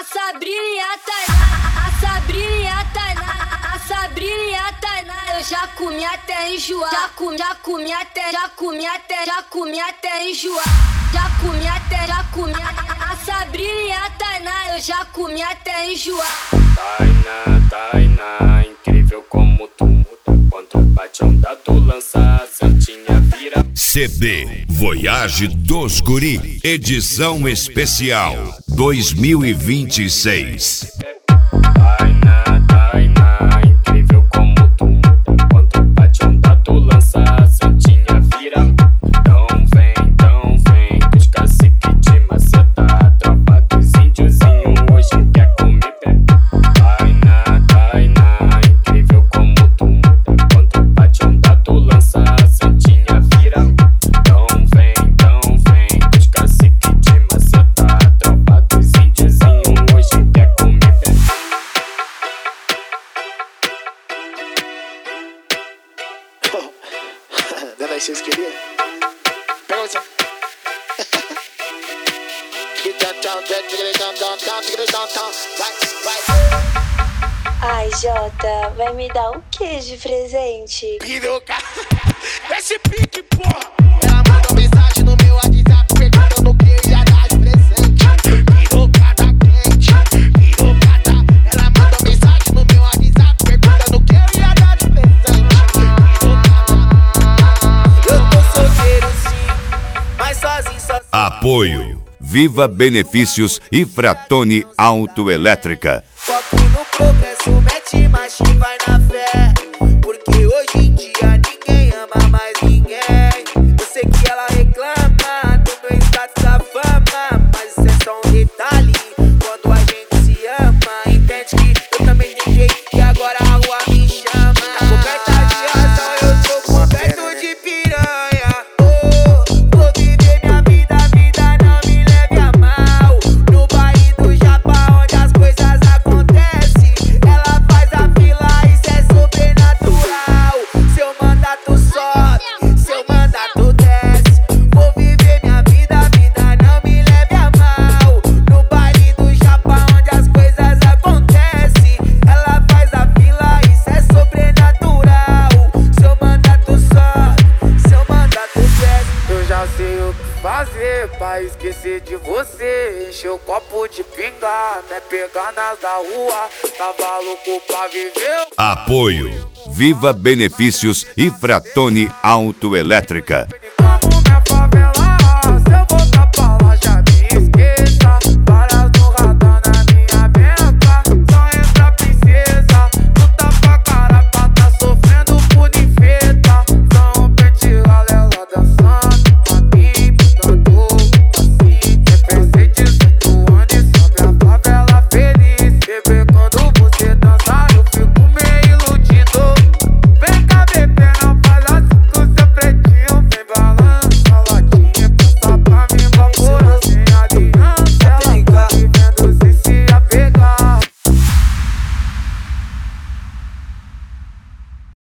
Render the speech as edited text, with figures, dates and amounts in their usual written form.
Sabrina e a Tainá, a Sabrina e a Tainá, a Sabrina e a Tainá. Eu já comi até enjoar, já comi até enjoar, já comi. A Sabrina e a Tainá, eu já comi até enjoar. Tainá, incrível como tu. Quando bate onda tu lança a santinha vira. CD Voyage dos Guri, edição especial 2026. Tainá, incrível como tu. Quando bate onda tu lança a santinha vira. Então vem, dos cacique de maceta. A tropa dos índiozinho hoje quer comer pé. Tainá, incrível como tu. Quando bate onda tu lança a santinha vira. Então vem, dos cacique de maceta. A tropa dos índiozinho hoje quer comer pé. Deve aí, vocês queriam? Pega você. Ai, Jota, vai me dar o que de presente? Piroca. Esse pique, porra. Ela mandou mensagem no meu WhatsApp perguntando o que eu ia dar de presente. Piroca tá quente, piroca tá. Ela mandou mensagem no meu WhatsApp perguntando o que eu ia dar de presente. Eu tô solteiro sim, mas sozinho. Apoio Viva Benefícios e Fratoni Autoelétrica. Foco no progresso, mete marcha e vai na fé. Porque hoje em dia ninguém ama mais ninguém. Eu sei que ela reclama do meu status da fama, mas isso é só um detalhe. Quando a gente se ama, entende que eu também tenho jeito e agora a rua me chama. Coberta de razão, eu tô coberto de piranha. Vou viver minha vida, a vida não me leve a mal. No baile do Japão, onde as coisas acontecem, ela faz a fila, isso é sobrenatural. Seu mandato sobe, seu mandato desce. Vou viver minha vida, a vida não me leve a mal. No baile do Japão, onde as coisas acontecem, ela faz a fila, isso é sobrenatural. Seu mandato sobe, seu mandato desce. Eu já sei o que fazer pra esquecer de você. Encher o copo de pinga, né? Pegar nas da rua. Tava louco pra viver. Apoio Viva Benefícios e Fratoni Autoelétrica.